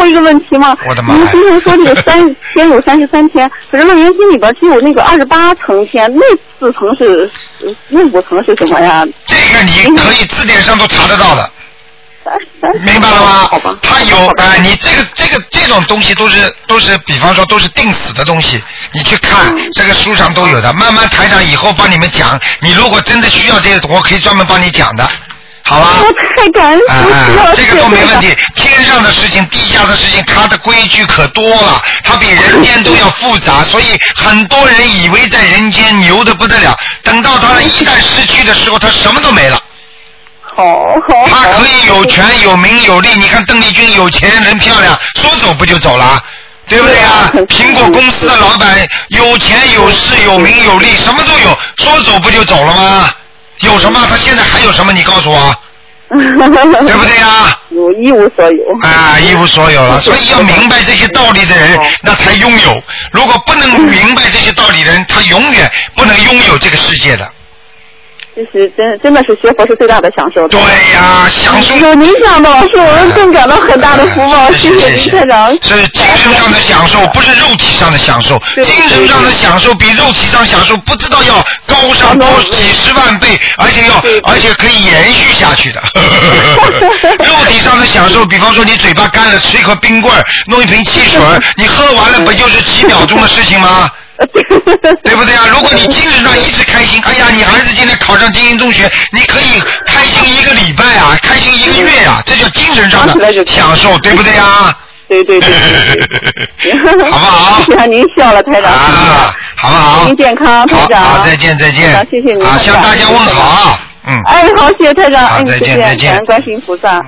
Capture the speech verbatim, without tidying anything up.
一个问题吗？ 我的妈！ 你们经常说这个三天有三十三天，可是楞严经里边只有那个二十八层天，那四层是那五层是什么呀？ 这个你可以字典上都查得到的。明白了吗？ 好吧， 他有啊、呃，你这个这个这种东西都是都是，比方说都是定死的东西，你去看、嗯、这个书上都有的。慢慢台长以后帮你们讲，你如果真的需要这个，我可以专门帮你讲的，好吧？ 我太感恩了、 啊，这个都没问题。天上的事情、地下的事情，它的规矩可多了，它比人间都要复杂，所以很多人以为在人间牛得不得了，等到他一旦失去的时候，他什么都没了。 好好， 他可以有权有名有利，你看邓丽君有钱人漂亮，说走不就走了，对不对啊？苹果公司的老板有钱有势有名有利，什么都有，说走不就走了吗？有什么？他现在还有什么？你告诉我，对不对呀？ 有一无所有啊，一无所有了。所以要明白这些道理的人，那才拥有。如果不能明白这些道理的人，他永远不能拥有这个世界的。 就是真真的是学佛是最大的享受。 对呀，享受。 有您这样的老师，我们更感到很大的福报。谢谢您台长。 是精神上的享受，不是肉体上的享受。精神上的享受比肉体上享受不知道要高上多几十万倍，而且要而且可以延续下去的。肉体上的享受，比方说你嘴巴干了，吃一颗冰棍，弄一瓶汽水，你喝完了不就是几秒钟的事情吗？对不对啊？如果你精神上一直开心，哎呀，你儿子今天考上精英中学，你可以开心一个礼拜啊，开心一个月啊，这叫精神上的享受，对不对啊？ 对对对对对， 好不好？ 谢谢您笑了，台长。 啊，好不好？ 您健康，台长。 好，再见再见。 谢谢您。 好，向大家问好啊。嗯。 哎，好，谢谢台长。 好，再见再见。 感恩观世音菩萨。